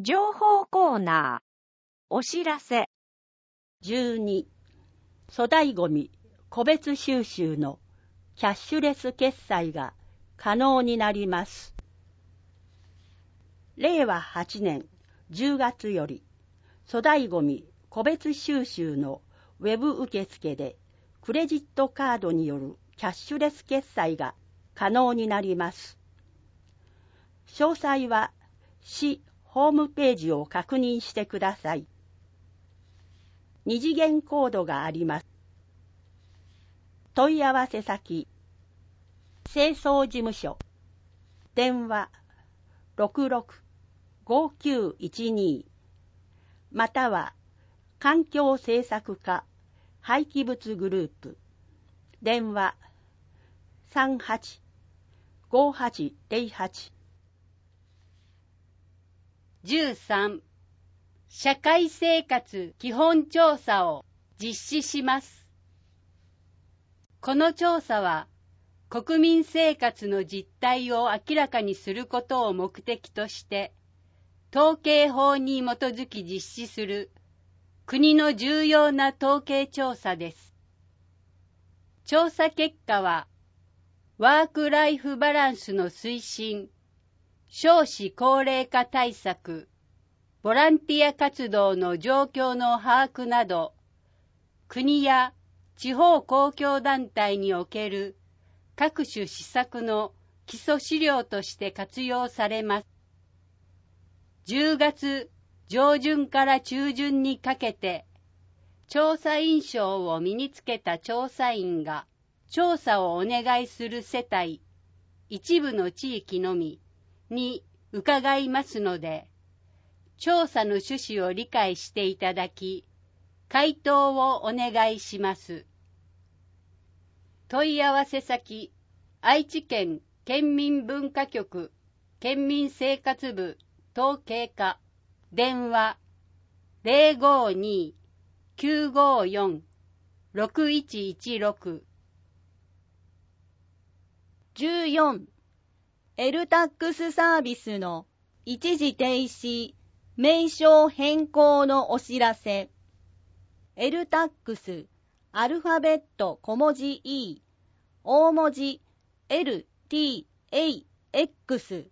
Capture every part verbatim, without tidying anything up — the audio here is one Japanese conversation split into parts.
情報コーナー、お知らせ。 じゅうに、粗大ごみ個別収集のキャッシュレス決済が可能になります。れいわはちねんじゅうがつより、粗大ごみ個別収集のウェブ受付でクレジットカードによるキャッシュレス決済が可能になります。詳細は市ホームページを確認してください。二次元コードがあります。問い合わせ先、清掃事務所、電話 ろくろく ごきゅういちに または環境政策課廃棄物グループ、電話 さんはち ごはちゼロはち。 じゅうさん、社会生活基本調査を実施します。この調査は、国民生活の実態を明らかにすることを目的として、統計法に基づき実施する国の重要な統計調査です。調査結果は、ワークライフバランスの推進、少子高齢化対策、ボランティア活動の状況の把握など、国や地方公共団体における各種施策の基礎資料として活用されます。じゅうがつ上旬から中旬にかけて、調査員証を身につけた調査員が調査をお願いする世帯、一部の地域のみに伺いますので、調査の趣旨を理解していただき、回答をお願いします。問い合わせ先、愛知県県民文化局県民生活部統計課、電話 ゼロごーにー きゅうごーよん ろくいちいちろく。 じゅうよん、エルタックス サービスの一時停止、名称変更のお知らせ。エルタックス、アルファベット小文字 E、大文字 エルティーエーエックス。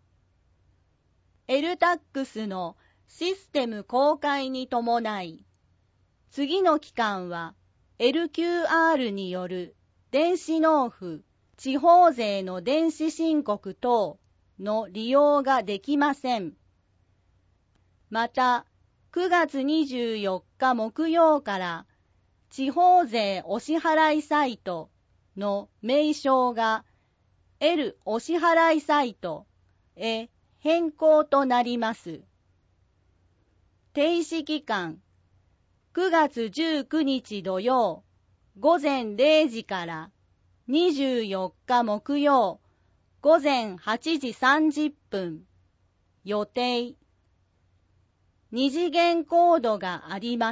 エルタックスのシステム公開に伴い、次の期間は エルキューアール による電子納付、地方税の電子申告等の利用ができません。また、くがつにじゅうよっか木曜から地方税お支払いサイトの名称が L お支払いサイトへ変更となります。停止期間、くがつじゅうくにち土曜午前れいじからにじゅうよっか木曜午前はちじさんじゅっぷん予定。二次元コードがあります。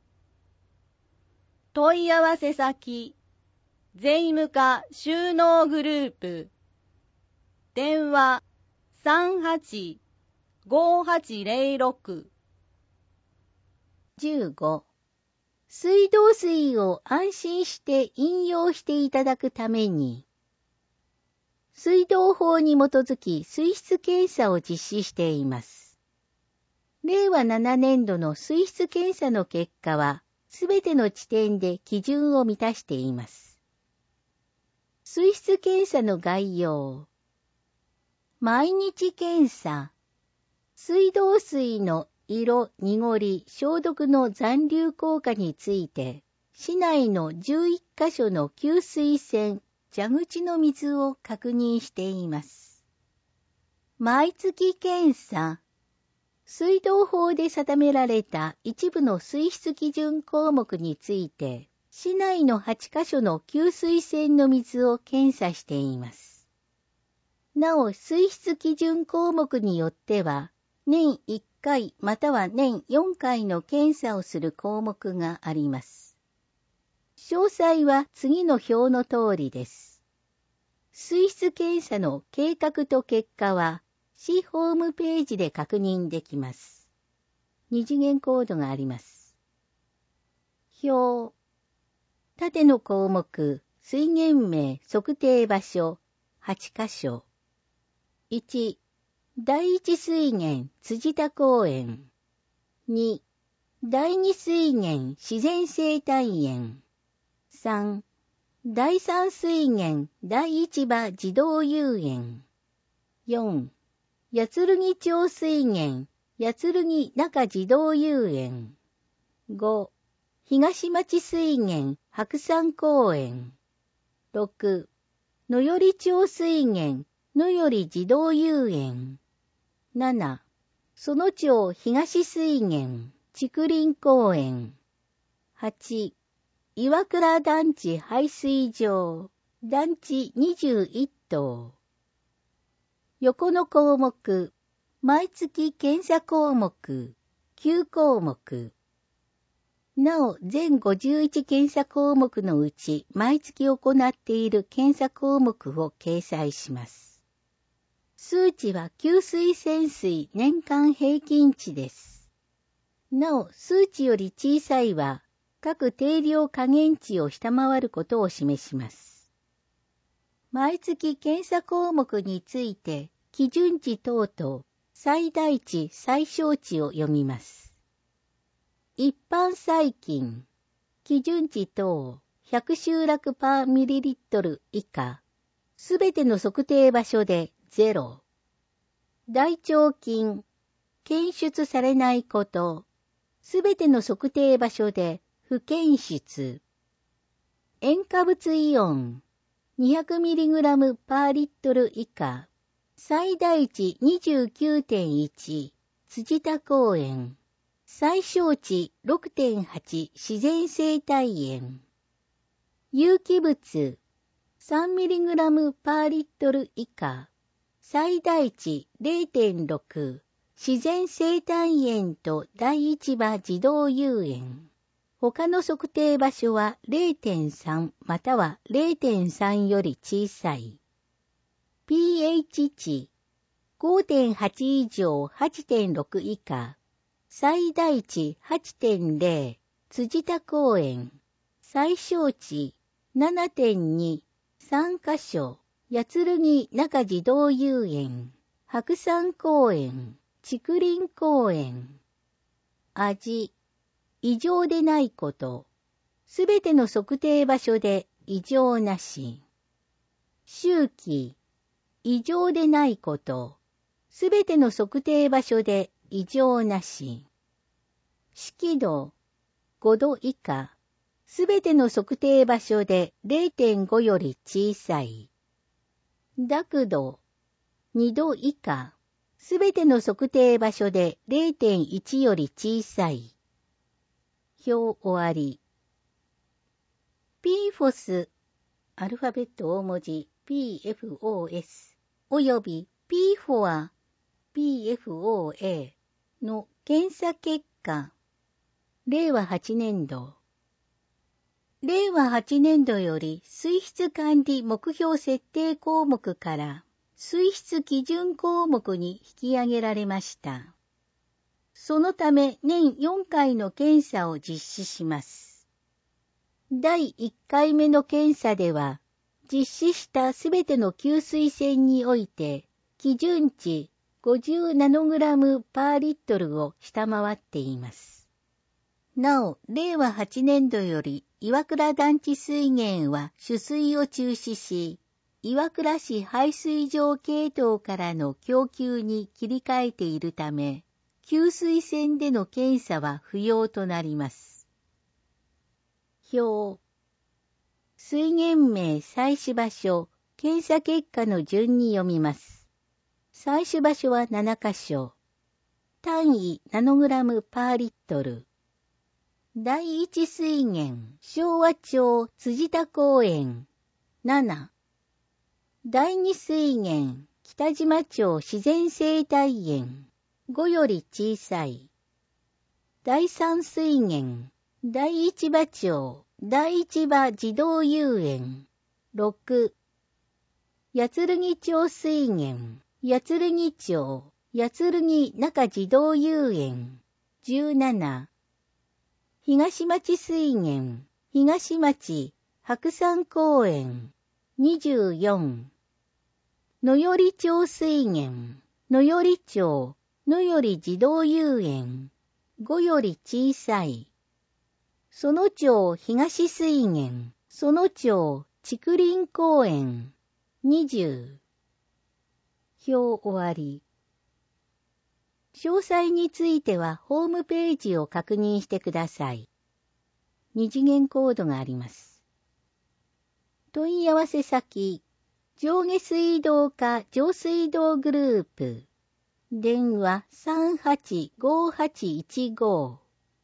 問い合わせ先、税務課収納グループ、電話 さんはち ごはちゼロろく。 じゅうご、水道水を安心して飲用していただくために、水道法に基づき水質検査を実施しています。れいわななねんどの水質検査の結果は、すべての地点で基準を満たしています。水質検査の概要。毎日検査。水道水の色、濁り、消毒の残留効果について、市内のじゅういっかしょの給水栓、蛇口の水を確認しています。毎月検査。水道法で定められた一部の水質基準項目について、市内のはちかしょの給水栓の水を検査しています。なお、水質基準項目によっては、年いっかいまたは年よんかいの検査をする項目があります。詳細は次の表の通りです。水質検査の計画と結果は、 市ホームページで確認できます。二次元コードがあります。表。縦の項目、水源名、測定場所、はちかしょ。いち、第一水源、辻田公園。に、第二水源、自然生態園。さん、第三水源、第一場児童遊園。よん、八剣町水源、八剣中児童遊園。ご、東町水源、白山公園。ろく、野寄町水源、野寄児童遊園。なな、園町東水源、竹林公園。はち、岩倉団地排水場、団地にじゅういっとう。横の項目、毎月検査項目、きゅうこうもく。なお、全ごじゅういち検査項目のうち、毎月行っている検査項目を掲載します。数値は給水潜水年間平均値です。なお、数値より小さいは、各定量下限値を下回ることを示します。毎月検査項目について、基準値等と最大値、最小値を読みます。一般細菌、基準値等ひゃく集落パーミリリットル以下、すべての測定場所でゼロ。大腸菌、検出されないこと、すべての測定場所で不検出。塩化物イオン、にひゃくミリグラムパーリットル以下、最大値 にじゅうきゅうてんいち、辻田公園。最小値 ろくてんはち 自然生態園。有機物 さんミリグラムパーリットル以下。最大値 れいてんろく 自然生態園と第一場児童遊園。他の測定場所は れいてんさん または れいてんさん より小さい。pH 値 ごてんはち 以上 はちてんろく 以下。最大値 はちてんぜろ、辻田公園。最小値 ななてんに、さんかしょ、八剣中児童遊園、白山公園、竹林公園。味、異常でないこと。すべての測定場所で異常なし。周期、異常でないこと。すべての測定場所で異常なし。色度、ごど以下。すべての測定場所で れいてんご より小さい。濁度、にど以下。すべての測定場所で れいてんいち より小さい。表終わり。ピーフォス、アルファベット大文字 ピーエフオーエス および ピーフォア、ピーエフオーエー の検査結果。れいわはちねんど。れいわはちねんどより水質管理目標設定項目から水質基準項目に引き上げられました。そのため年よんかいの検査を実施します。だいいっかいめの検査では、実施したすべての給水栓において、基準値ごじゅうナノグラムパーリットルを下回っています。なお、れいわはちねんどより岩倉団地水源は取水を中止し、岩倉市排水場系統からの供給に切り替えているため、給水栓での検査は不要となります。表。水源名採取場所、検査結果の順に読みます。採取場所はななかしょ。単位ナノグラムパーリットル。第一水源、昭和町辻田公園。なな。第二水源、北島町自然生態園。ごより小さい。第三水源、第一場町、第一場児童遊園。ろく。八剣町水源、 八剣町、八剣中児童遊園。じゅうなな。東町水源、東町白山公園。にじゅうよん。野寄町水源、野寄町、野寄児童遊園。ごより小さい。その町東水源、その町竹林公園。にじゅう。表終わり。詳細についてはホームページを確認してください。二次元コードがあります。問い合わせ先、上下水道課上水道グループ。電話 さんはちごはちいちご。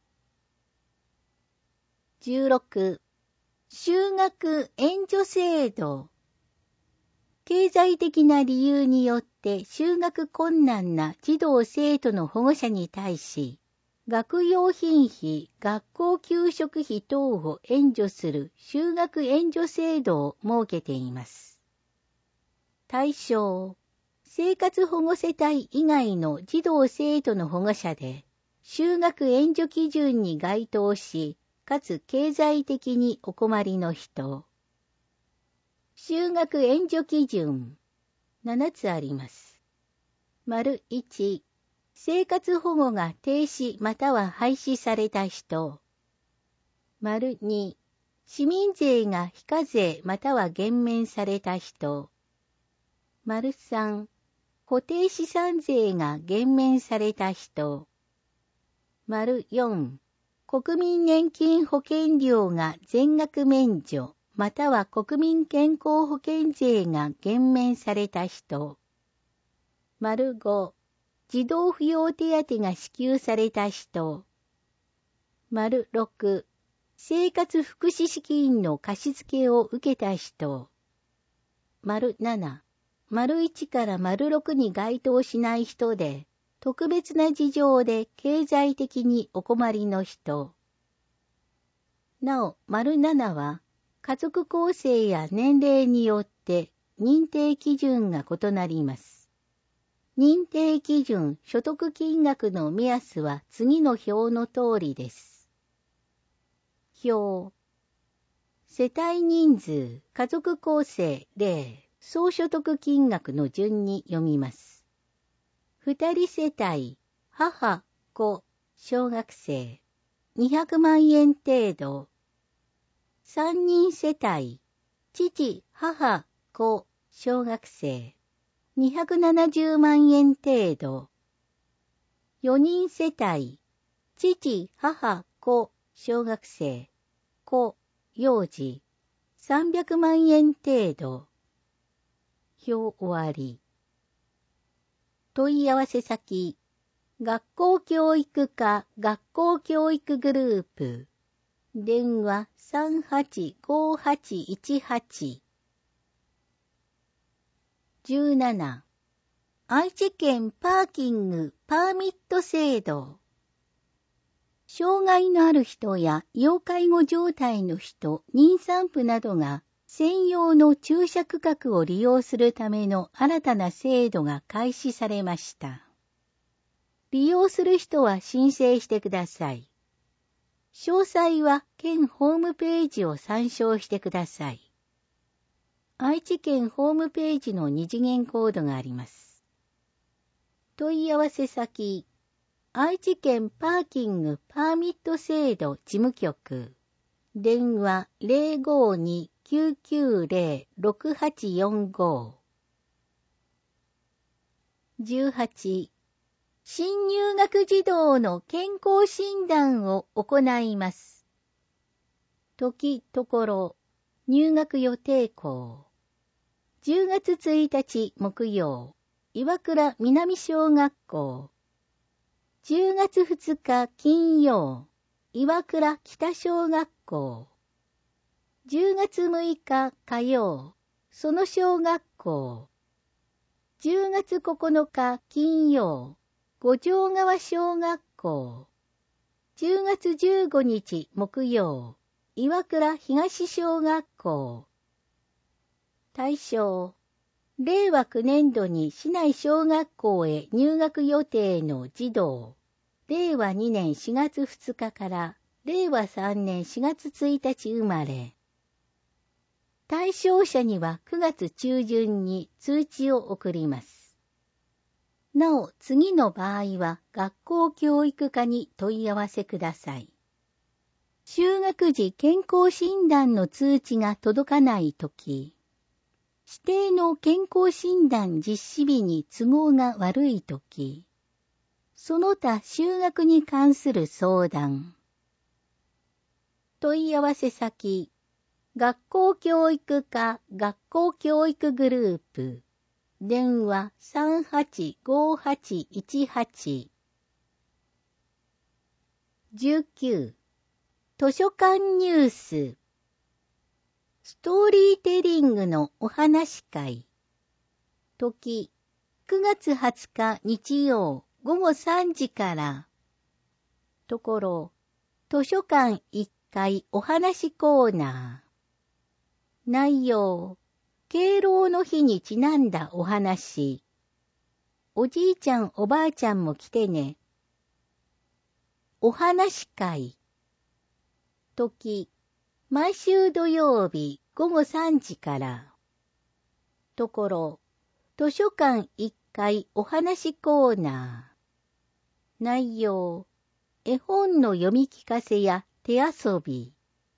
じゅうろく. 就学援助制度。経済的な理由によって就学困難な児童生徒の保護者に対し、学用品費、学校給食費等を援助する就学援助制度を設けています。対象、生活保護世帯以外の児童生徒の保護者で、就学援助基準に該当し、かつ経済的にお困りの人。就学援助基準、ななつあります。丸いち、生活保護が停止または廃止された人。丸に、市民税が非課税または減免された人。丸さん、固定資産税が減免された人。丸よん、国民年金保険料が全額免除、または国民健康保険税が減免された人。丸ご、児童扶養手当が支給された人。丸ろく、生活福祉資金の貸し付けを受けた人。丸なな、丸いちから丸ろくに該当しない人で、特別な事情で経済的にお困りの人。なお、丸ななは、家族構成や年齢によって認定基準が異なります。認定基準、所得金額の目安は次の表の通りです。表。世帯人数、家族構成ゼロ、総所得金額の順に読みます。二人世帯、母、子、小学生、にひゃくまんえん程度。三人世帯、父、母、子、小学生、にひゃくななじゅうまんえん程度。四人世帯、父、母、子、小学生、子、幼児、さんびゃくまんえん程度。表終わり。問い合わせ先、学校教育課学校教育グループ。電話 さんはちごはちいちはち。じゅうなな. 愛知県パーキングパーミット制度。障害のある人や要介護状態の人、妊産婦などが専用の駐車区画を利用するための新たな制度が開始されました。利用する人は申請してください。詳細は県ホームページを参照してください。愛知県ホームページの二次元コードがあります。問い合わせ先、愛知県パーキングパーミット制度事務局。電話 ゼロごに きゅうきゅうゼロ ろくはちよんご。じゅうはち. 新入学児童の健康診断を行います。時、ところ、入学予定校。じゅうがつついたち木曜、岩倉南小学校。じゅうがつふつか金曜、岩倉北小学校。じゅうがつむいか火曜、その小学校。じゅうがつここのか金曜、五条川小学校。じゅうがつじゅうごにち木曜、岩倉東小学校。対象、 れいわきゅうねんどに市内小学校へ入学予定の児童、れいわにねんしがつふつかかられいわさんねんしがつついたち生まれ、対象者にはくがつちゅうじゅんに通知を送ります。なお、次の場合は学校教育課に問い合わせください。就学時健康診断の通知が届かないとき、指定の健康診断実施日に都合が悪いとき、その他就学に関する相談。問い合わせ先、学校教育課学校教育グループ、電話 さんはちごはちいちはち。じゅうきゅう、図書館ニュース。ストーリーテリングのお話会。時、くがつはつか日曜ごごさんじから。ところ、図書館いっかいお話コーナー。内容、敬老の日にちなんだお話。おじいちゃんおばあちゃんも来てね。お話会。時、毎週土曜日ごごさんじから。ところ、図書館いっかいお話コーナー。内容、絵本の読み聞かせや手遊び。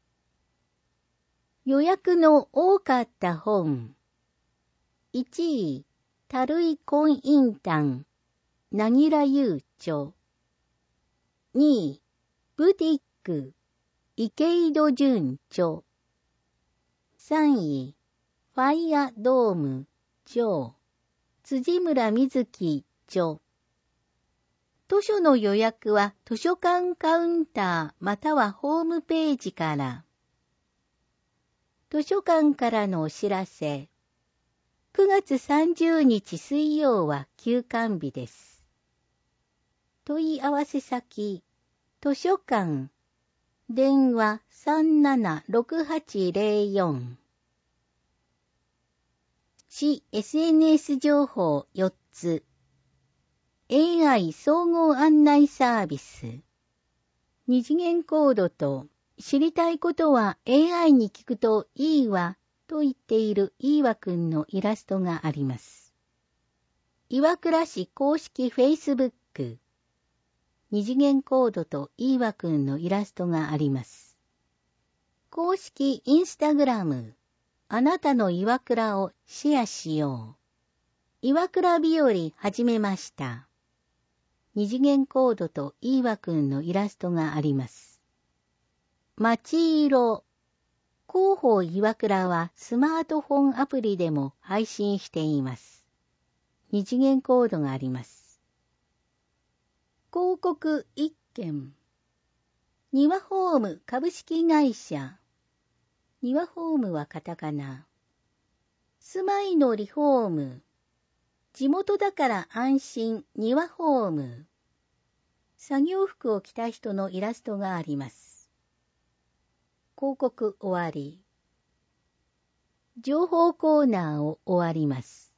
予約の多かった本。いちい、たるい婚姻譚、なぎらゆう著。にい、ブティック、池井戸潤著。さんい、ファイアドーム、著。辻村瑞希著。図書の予約は図書館カウンターまたはホームページから。図書館からのお知らせ。くがつさんじゅうにち水曜は休館日です。問い合わせ先、図書館、電話 さんななろくはちぜろよん。市 エスエヌエス 情報よっつ。エーアイ 総合案内サービス。二次元コードと知りたいことは エーアイ に聞くといいわと言っているいいわくんのイラストがあります。岩倉市公式 Facebook。二次元コードといいわくんのイラストがあります。公式 Instagram。あなたの岩倉をシェアしよう。岩倉日和始めました。二次元コードといいわくんのイラストがあります。街色。広報岩倉はスマートフォンアプリでも配信しています。二次元コードがあります。広告一件。庭ホーム株式会社。庭ホームはカタカナ。住まいのリフォーム。地元だから安心庭ホーム。作業服を着た人のイラストがあります。広告終わり。情報コーナーを終わります。